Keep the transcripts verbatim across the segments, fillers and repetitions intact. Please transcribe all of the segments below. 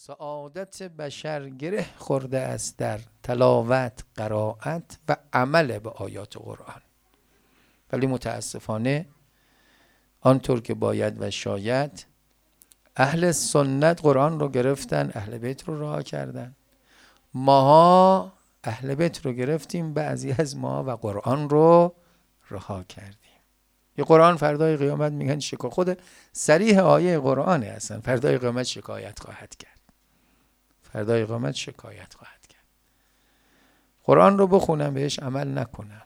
سعادت بشر گره خورده است در تلاوت، قرائت و عمل به آیات قرآن. ولی متاسفانه آنطور که باید و شاید اهل سنت قرآن رو گرفتن، اهل بیت رو رها کردن. ماها اهل بیت رو گرفتیم، بعضی از ما و قرآن رو رها کردیم. یه قرآن فردای قیامت میگن شکایت، خود صریح آیه قرآنه اصلا، فردای قیامت شکایت خواهد کرد. فردای قیامت شکایت خواهد کرد. قرآن رو بخونم بهش عمل نکنم.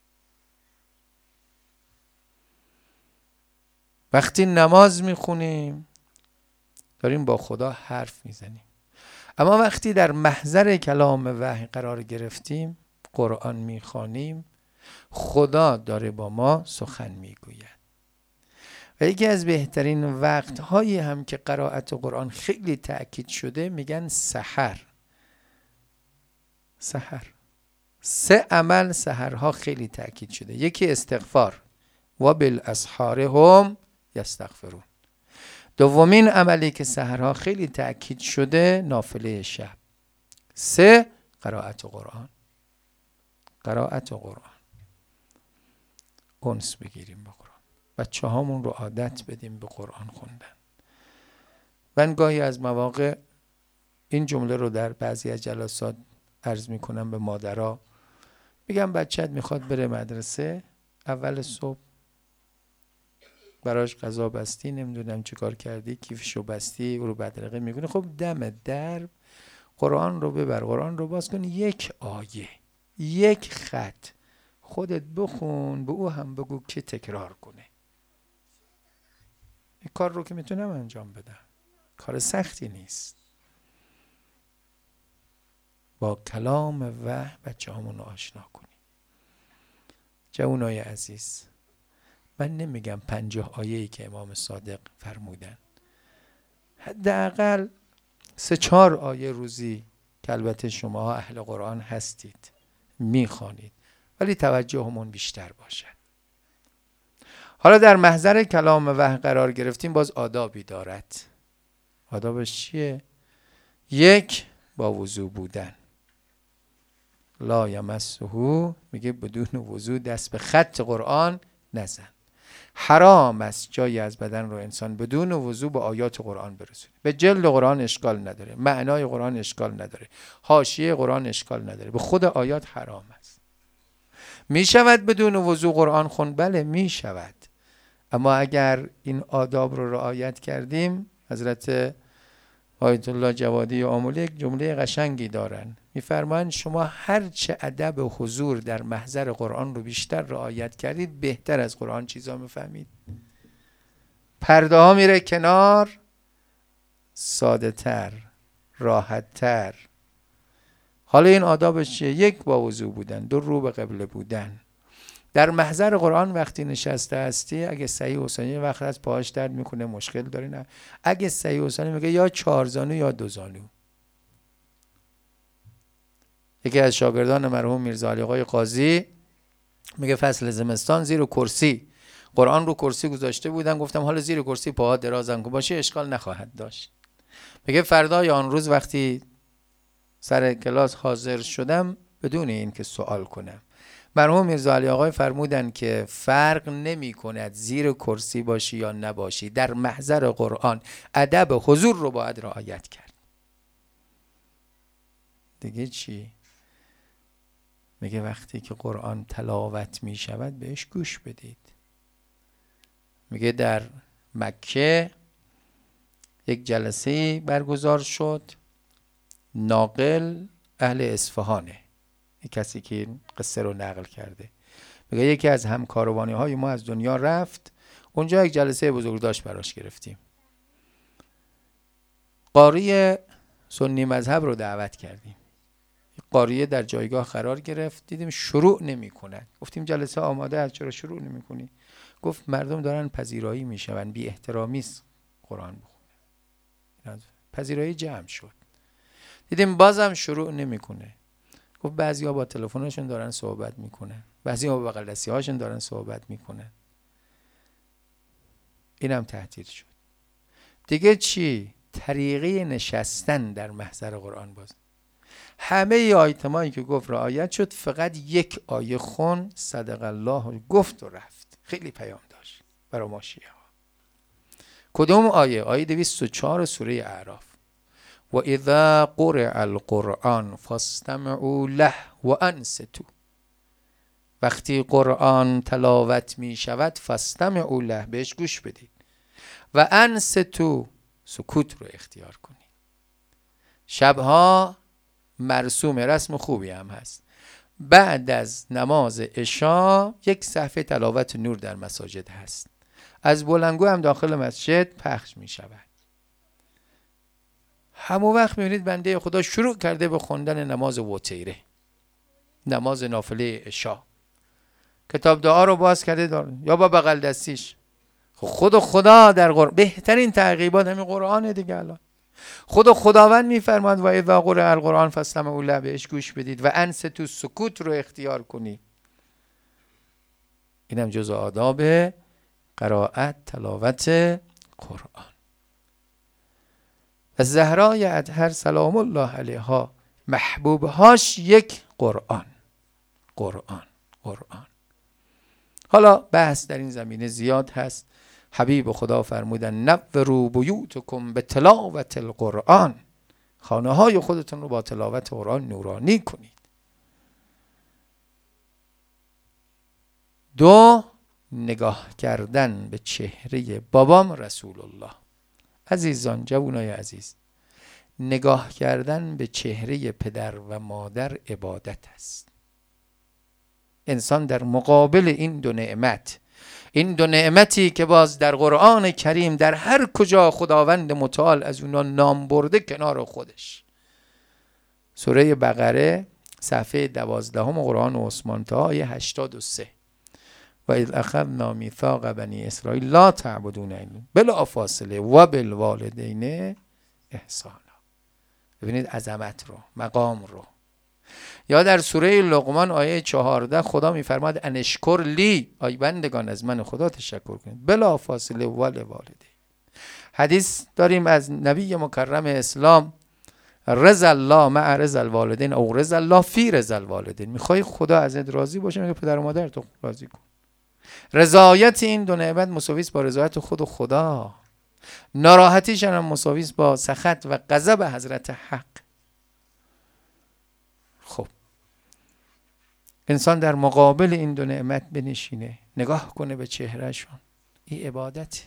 وقتی نماز میخونیم داریم با خدا حرف میزنیم، اما وقتی در محضر کلام وحی قرار گرفتیم، قرآن میخوانیم، خدا داره با ما سخن میگوید. و یکی از بهترین وقتهایی هم که قرائت قرآن خیلی تأکید شده میگن سحر. سحر سه عمل سحرها خیلی تأکید شده. یکی استغفار، و بالاسحار هم یستغفرون. دومین عملی که سحرها خیلی تأکید شده نافله شب. سه قرائت قرآن. قرائت قرآن انس بگیریم با قرآن، بچه هامون رو عادت بدیم به قرآن خوندن. من گاهی از مواقع این جمله رو در بعضی از جلسات عرض میکنم به مادرها، میگم بچت میخواد بره مدرسه، اول صبح براش غذا بستی، نمیدونم چه کار کردی، کیفشو بستی، او رو بدرقه میکنی، خب دم در قرآن رو ببر، قرآن رو باز کن، یک آیه، یک خط خودت بخون، به او هم بگو که تکرار کنه. این کار رو که میتونم انجام بدم، کار سختی نیست. با کلام وحی بچه همون رو آشنا کنی. جوانای عزیز، من نمیگم پنجاه آیه‌ای که امام صادق فرمودن، حداقل سه چهار آیه روزی که البته شما اهل قرآن هستید میخوانید، ولی توجهمون بیشتر باشد. حالا در محضر کلام وحی قرار گرفتیم، باز آدابی دارد. آدابش چیه؟ یک، با وضو بودن. لا یمسه، میگه بدون وضو دست به خط قرآن نزن. حرام است جایی از بدن رو انسان بدون وضو به آیات قرآن برسونه. به جلد قرآن اشکال نداره، معنای قرآن اشکال نداره، حاشیه قرآن اشکال نداره، به خود آیات حرام است. می شود بدون وضو قرآن خون؟ بله می شود، اما اگر این آداب رو رعایت کردیم، حضرت آیت الله جوادی آمولی یک جمله قشنگی دارن، میفرمایند شما هر چه ادب و حضور در محضر قرآن رو بیشتر رعایت کردید، بهتر از قرآن چیزا میفهمید. پرده ها میره کنار، ساده تر، راحت تر. حالا این آدابش چیه؟ یک، با وضو بودن. دو، رو به قبله بودن. در محضر قرآن وقتی نشسته هستی، اگه صحیح حسینی وقت از پاهاش درد میکنه مشکل داری، نه، اگه صحیح حسینی میگه یا چهار زانو یا دو زانو. یکی از شاگردان مرحوم میرزا علی آقای قاضی میگه فصل زمستان زیر کرسی قرآن رو کرسی گذاشته بودن، گفتم حالا زیر کرسی پاها درازن کن باشه اشکال نخواهد داشت. میگه فردا یا آن روز وقتی سر کلاس حاضر شدم بدون این که سوال کنم، مرحوم میرزا علی آقای فرمودن که فرق نمی کند زیر کرسی باشی یا نباشی، در محضر قرآن ادب حضور رو باید رعایت کرد. دیگه چی؟ میگه وقتی که قرآن تلاوت می شود بهش گوش بدید. میگه در مکه یک جلسه برگزار شد، ناقل اهل اصفهانه، کسی که این قصه رو نقل کرده، میگه یکی از همکاروانی های ما از دنیا رفت، اونجا یک جلسه بزرگ داشت براش گرفتیم. قاری سنی مذهب رو دعوت کردیم. قاریه در جایگاه قرار گرفت، دیدیم شروع نمی کند. گفتیم جلسه آماده است، چرا شروع نمی کنی؟ گفت مردم دارن پذیرایی می شون، بی احترامی است قرآن بخونه. پذیرایی جمع شد، دیدیم بازم شروع نمی کنه. گفت بعضی‌ها با تلفنشون دارن صحبت میکنن، بعضی‌ها با بغل‌دستی‌هاشون دارن صحبت میکنن. اینم تهدید شد. دیگه چی؟ طریقه نشستن در محضر قرآن باز. همه آیتمایی که گفت رعایت شد، فقط یک آیه خون صدق الله گفت و رفت. خیلی پیام داشت برای ما شیعه ها. کدوم آیه؟ آیه دویست و چهار سوره اعراف. و اذا قرئ القرآن فاستمعوا له و انصتوا. وقتی قرآن تلاوت می شود فاستمعوا له، بهش گوش بدید، و انصتوا، سکوت رو اختیار کنید. شبها مرسوم، رسم خوبی هم هست، بعد از نماز عشا یک صفحه تلاوت نور در مساجد هست، از بلندگو هم داخل مسجد پخش می شود. همون وقت میبینید بنده خدا شروع کرده به خوندن نماز وتیره، نماز نافله عشا، کتاب دعا رو باز کرده داره یا با بغل دستیش. خود خدا در قرآن بهترین تعقیبات همین قرآنه دیگه. الان خود خداوند میفرماد و اذا قرئ القرآن فاستمعوا له، بهش گوش بدید، و انصتوا، سکوت رو اختیار کنید. اینم جزء آداب قرائت تلاوت قرآن. و زهرای اطهر سلام الله علیها محبوبهاش یک قرآن قرآن قرآن. حالا بحث در این زمینه زیاد هست. حبیب خدا فرمودن نوروا بیوتکم به تلاوت القرآن، خانه های خودتون رو با تلاوت قرآن نورانی کنید. دو، نگاه کردن به چهره بابام رسول الله. عزیزان، جوانای عزیز، نگاه کردن به چهره پدر و مادر عبادت است. انسان در مقابل این دو نعمت، این دو نعمتی که باز در قرآن کریم در هر کجا خداوند متعال از اونا نام برده کنار خودش، سوره بقره صفحه دوازدهم قرآن عثمان تا آیه هشتاد و سه، و اذ اخذنا میثاق بنی اسرائیل لا تعبدون الا بلا فاصله و بالوالدین احسانا. ببینید عظمت رو، مقام رو. یا در سوره لقمان آیه چهارده خدا میفرماد انشکر لی، ای بندگان از من خدا تشکر کنید، بلا فاصله و والدین. حدیث داریم از نبی مکرم اسلام، رضا الله مع رضا الوالدین او رضا الله فی رضا الوالدین. میخوای خدا ازت راضی باشه، میگه پدر و مادر تو راضی کن. رضایت این دو نعمت مساوی است با رضایت خود و خدا. ناراحتیش هم مساوی است با سخط و غضب حضرت حق. خب انسان در مقابل این دو نعمت بنشینه، نگاه کنه به چهرهشون، این عبادت.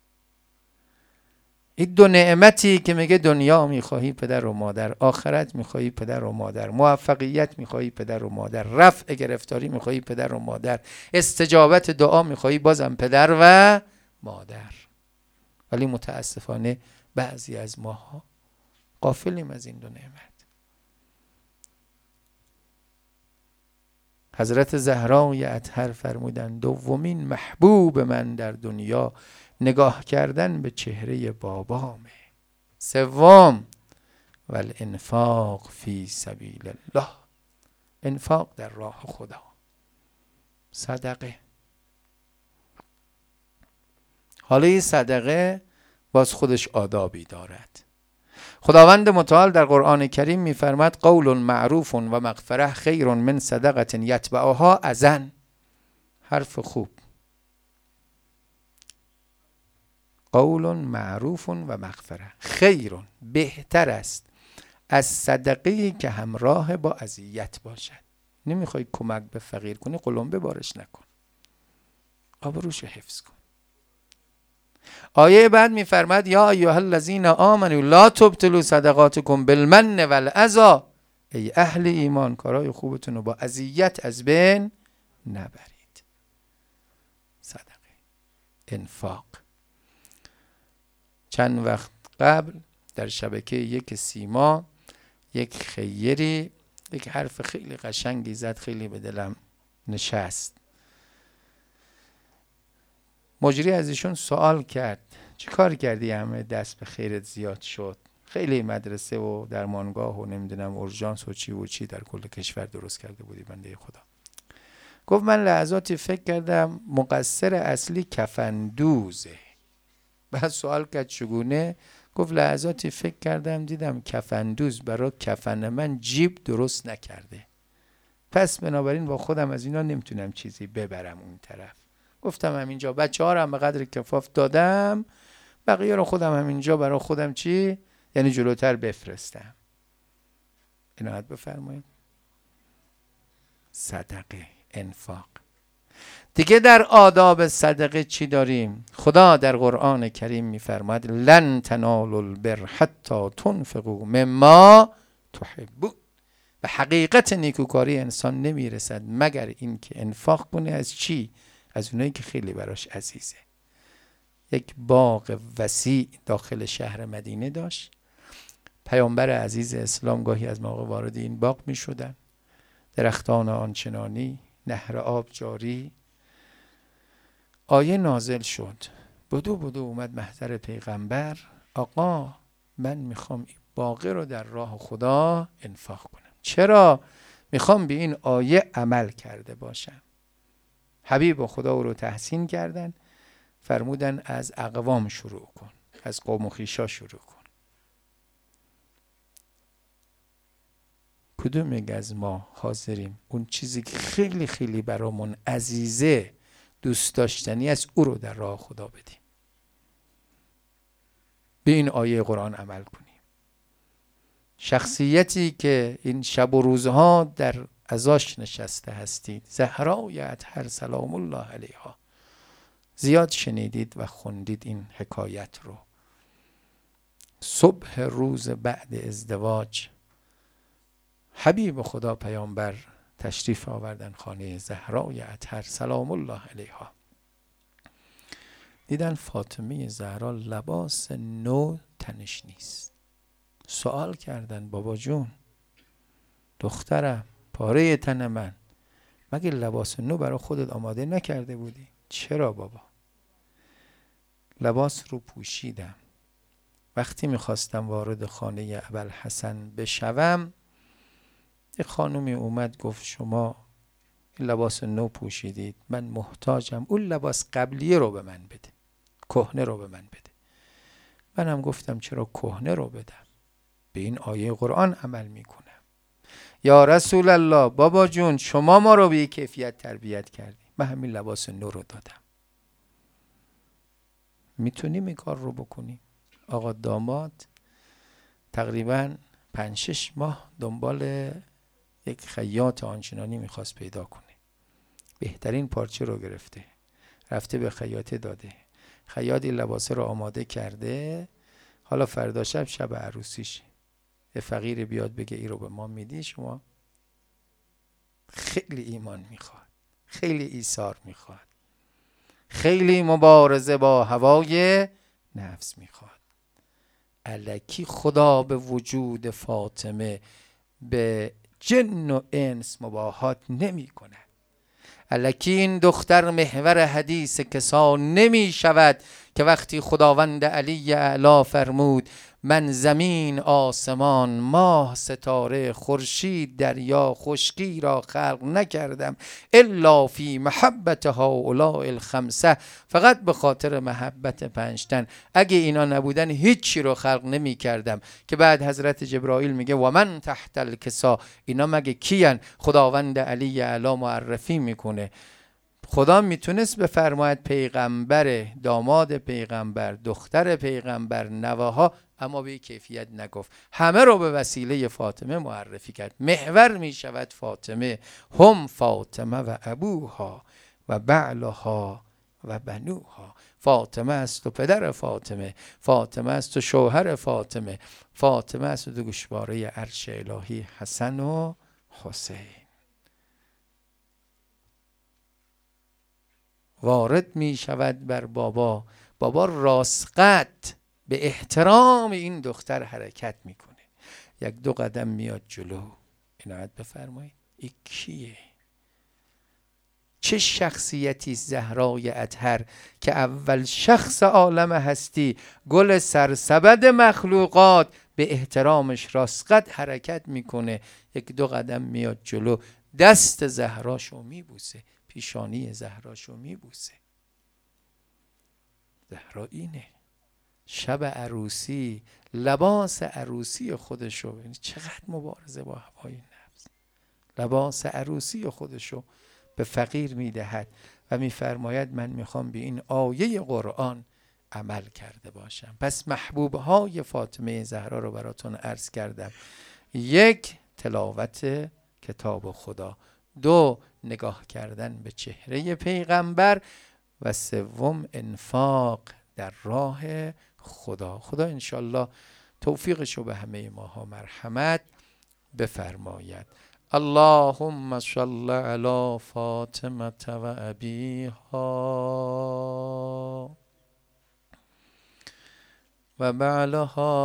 این دو نعمتی که میگه دنیا میخواهی پدر و مادر، آخرت میخواهی پدر و مادر، موفقیت میخواهی پدر و مادر، رفع گرفتاری میخواهی پدر و مادر، استجابت دعا میخواهی بازم پدر و مادر. ولی متاسفانه بعضی از ماها غافلیم از این دو نعمت. حضرت زهرای اطهر فرمودن دومین محبوب من در دنیا نگاه کردن به چهره بابامه. سوم والانفاق فی سبیل الله، انفاق در راه خدا، صدقه. حالا این صدقه باز خودش آدابی دارد. خداوند متعال در قرآن کریم میفرماد قول معروف و مغفره خیر من صدقه یتبعها اذى. حرف خوب، قول معروف و مغفره خیر، بهتر است از صدقه‌ای که همراه با اذیت باشد. نمیخوای کمک به فقیر کنی، قلمبه بارش نکن، آبروش حفظ کن. آیه بعد میفرماد یا ایها الذین آمنوا لا تبطلوا صدقاتکم بالمن والاذی. ای اهل ایمان، کارهای خوبتون رو با اذیت از بین نبرید. صدقه، انفاق. چند وقت قبل در شبکه یک سیما یک خیری یک حرف خیلی قشنگی زد، خیلی به دلم نشست. مجری از ایشون سوال کرد چه کار کردی همه دست به خیرت زیاد شد؟ خیلی مدرسه و درمانگاه و نمیدونم اورژانس و چی و چی در کل کشور درست کرده بودی بنده خدا. گفت من لحظاتی فکر کردم مقصر اصلی کفندوزه. بعد سوال کرد چگونه؟ گفت لحظاتی فکر کردم دیدم کفندوز برای کفن من جیب درست نکرده، پس بنابراین با خودم از اینا نمیتونم چیزی ببرم اون طرف. گفتم همینجا بچه ها رو هم به قدر کفاف دادم، بقیه رو خودم همینجا برای خودم چی؟ یعنی جلوتر بفرستم. عنایت بفرمایید. صدقه، انفاق. دیگه در آداب صدقه چی داریم؟ خدا در قرآن کریم میفرماید لن تنالوا البر حتی تنفقوا مما تحبون. به حقیقت نیکوکاری انسان نمیرسد مگر اینکه انفاق کنه. از چی؟ از اونایی که خیلی براش عزیزه. یک باغ وسیع داخل شهر مدینه داشت. پیامبر عزیز اسلام گاهی از موقع وارد این باغ می شدن. درختان آنچنانی، نهر آب جاری. آیه نازل شد، بدو بدو اومد محضر پیغمبر، آقا من میخوام این باغ رو در راه خدا انفاق کنم. چرا؟ میخوام به این آیه عمل کرده باشم. حبیب و خدا او رو تحسین کردن، فرمودن از اقوام شروع کن، از قوم و خویشا شروع کن. کدوم یک از ما حاضریم اون چیزی که خیلی خیلی برامون عزیزه، دوست داشتنی از او رو در راه خدا بدیم، به این آیه قرآن عمل کنیم؟ شخصیتی که این شب و روزها در عزاش نشسته هستید، زهرای اطهر سلام الله علیها، زیاد شنیدید و خوندید این حکایت رو. صبح روز بعد ازدواج حبیب خدا پیامبر تشریف آوردن خانه زهرای اطهر سلام الله علیها. دیدن فاطمه زهرا لباس نو تنش نیست. سوال کردن بابا جون، دخترم، پاره تن من، مگه لباس نو برای خودت آماده نکرده بودی؟ چرا بابا؟ لباس رو پوشیدم، وقتی میخواستم وارد خانه ابوالحسن بشوم، یک خانومی اومد گفت شما لباس نو پوشیدید، من محتاجم اون لباس قبلیه رو به من بده، کهنه رو به من بده. منم گفتم چرا کهنه رو بدم؟ به این آیه قرآن عمل میکنم. یا رسول الله، بابا جون شما ما رو به یک کیفیت تربیت کردی، من همین لباس نو رو دادم. میتونیم این کار رو بکنیم؟ آقا داماد تقریبا پنج شش ماه دنبال یک خیاط آنچنانی میخواست پیدا کنه. بهترین پارچه رو گرفته، رفته به خیاطه داده، خیاطی لباسه رو آماده کرده. حالا فردا شب شب عروسیش، یه فقیر بیاد بگه ای رو به ما میدی شما؟ خیلی ایمان میخواد، خیلی ایثار میخواد، خیلی مبارزه با هوای نفس میخواد. الکی خدا به وجود فاطمه به جن و انس مباهات نمی کنه. الکی این دختر محور حدیث کسا نمی شود که وقتی خداوند علی اعلی فرمود من زمین، آسمان، ماه، ستاره، خورشید، دریا، خشکی را خلق نکردم الا فی محبت هؤلاء الخمسه، فقط به خاطر محبت پنجتن. اگه اینا نبودن هیچی رو خلق نمی کردم. که بعد حضرت جبرائیل میگه و من تحت الکسا، اینا مگه کیان؟ خداوند علی اعلی معرفی میکنه. خدا میتونست بفرماید پیغمبر، داماد پیغمبر، دختر پیغمبر، نواها، اما به کیفیت نگفت. همه رو به وسیله فاطمه معرفی کرد. محور میشود فاطمه. هم فاطمه و ابوها و بعلها و بنوها. فاطمه است و پدر فاطمه، فاطمه است و شوهر فاطمه، فاطمه است و دو گوشواره عرش الهی حسن و حسین. وارد می شود بر بابا. بابا راسقت به احترام این دختر حرکت میکنه. یک دو قدم میاد جلو. عنایت بفرمایید. این کیه؟ چه شخصیتی زهرای اطهر که اول شخص عالم هستی، گل سرسبد مخلوقات، به احترامش راسقت حرکت میکنه. یک دو قدم میاد جلو، دست زهراشو میبوسه، پیشانی زهراشو میبوسه. زهرا اینه شب عروسی لباس عروسی خودشو، ببینید چقدر مبارزه با هوای نفس، لباس عروسی خودشو به فقیر میدهد و میفرماید من میخوام به این آیه قرآن عمل کرده باشم. پس محبوب های فاطمه زهرا رو براتون عرض کردم. یک، تلاوت کتاب خدا. دو، نگاه کردن به چهره پیغمبر. و سوم، انفاق در راه خدا. خدا انشالله توفیقشو به همه ماها مرحمت بفرماید. اللهم صل علی فاطمه و ابیها و بعلها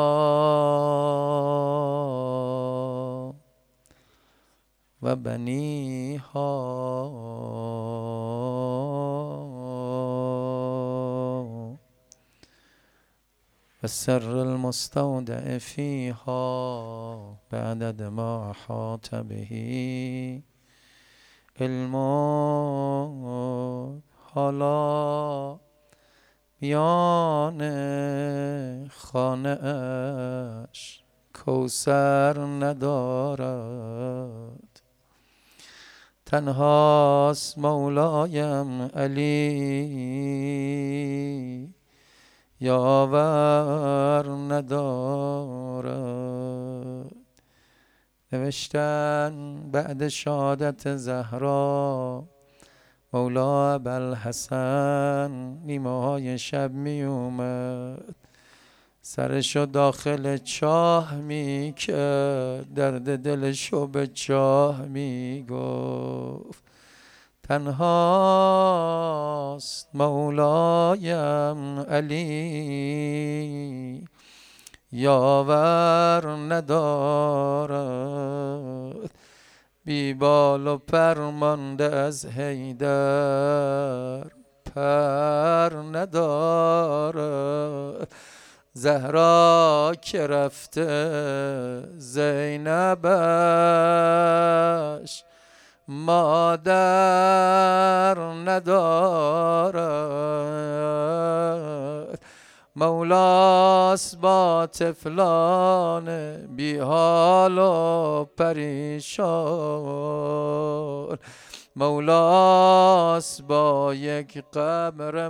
و بنیها و سر المستودع فیها بعدد ما احاط به علم. حالا میان خانه اش کوثر ندارد، تنهاست مولایم علی یاور ندارد. نوشتن بعد شهادت زهرا مولا ابوالحسن نیمه های شب می اومد، سرشو داخل چاه می کرد، درد دلشو به چاه می گفت. تنهاست مولایم علی یاور ندارد، بی بال و پر مانده از حیدر پر ندارد. زهرا که رفته زینبش مادر ندارد. مولاست با طفلان بی حال و پریشان، مولاست با یک قبر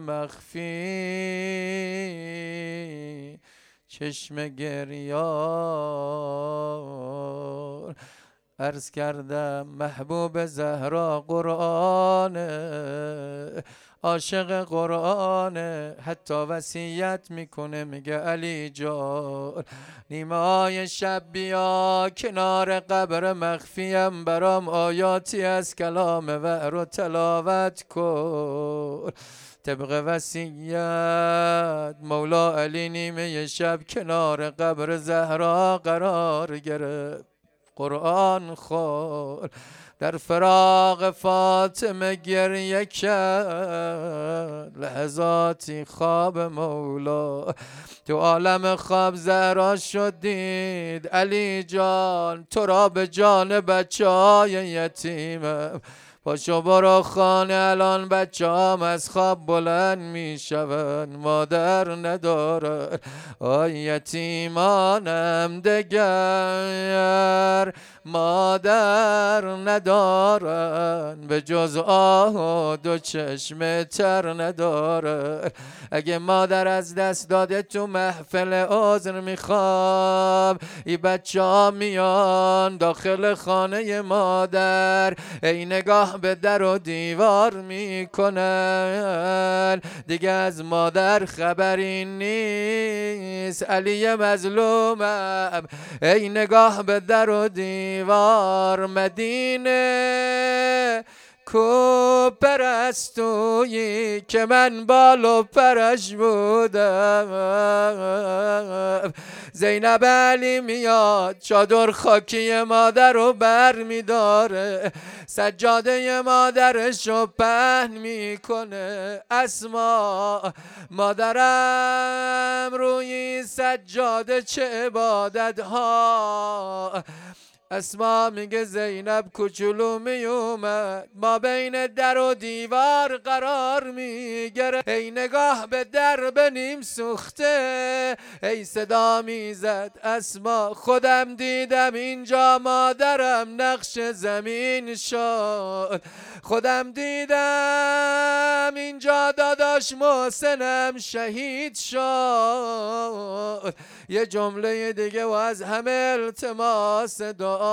مخفی چشم گریان. عرض کردم محبوب زهرا قرآنه، عاشق قرآنه، حتی وصیت میکنه میگه علی جان نیمه های شب بیا کنار قبر مخفیم برام آیاتی از کلام وحی رو تلاوت کن. طبق وصیت مولا علی نیمه شب کنار قبر زهرا قرار گرفت، قرآن خون در فراق فاطمه گریه کرد. لحظاتی خواب مولا تو عالم خواب زهرا شد دید، علی جان تو را به جان بچه های یتیمم، پاشو برو خانه الان بچه هم از خواب بلند می شون، مادر ندارن آی یتیمانم دگر مادر ندارن، به جز آه و دو چشم تر ندارن. اگه مادر از دست داده تو محفل عذر میخوام، ای بچه ها میان داخل خانه مادر، ای نگاه به در و دیوار میکنن، دیگه از مادر خبری نیست. علی مظلومم ای نگاه به در و دیوار، مدینه کو پرستویی که من بال و پرش بودم. زینب علی میاد چادر خاکی مادر رو بر میداره، سجاده مادرش رو پهن میکنه. اسما مادرم روی سجاده چه عبادت ها، اسما میگه زینب کوچولو میومد ما بین در و دیوار قرار میگره، ای نگاه به در به نیم سوخته، ای صدا میزد اسما خودم دیدم اینجا مادرم نقش زمین شد، خودم دیدم اینجا داداش محسنم شهید شد. یه جمله دیگه و از همه التماس دعا،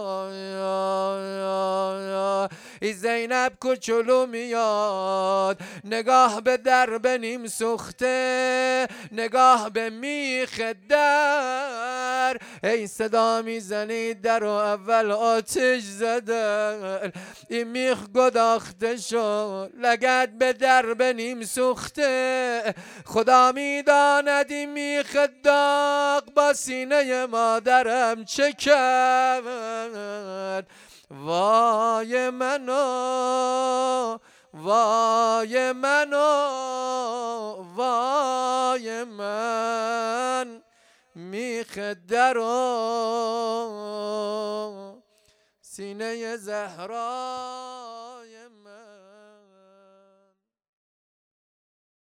ای زینب کوچولو میاد نگاه به در به نیم سوخته، نگاه به میخ در، ای صدا میزنید در و اول آتش زدن، این میخ گداخته شد لگد به در به نیم سوخته، خدا میداند این میخ داغ با سینه مادرم چه کرد. وای منو وای منو وای من، میخ در و سینه زهرا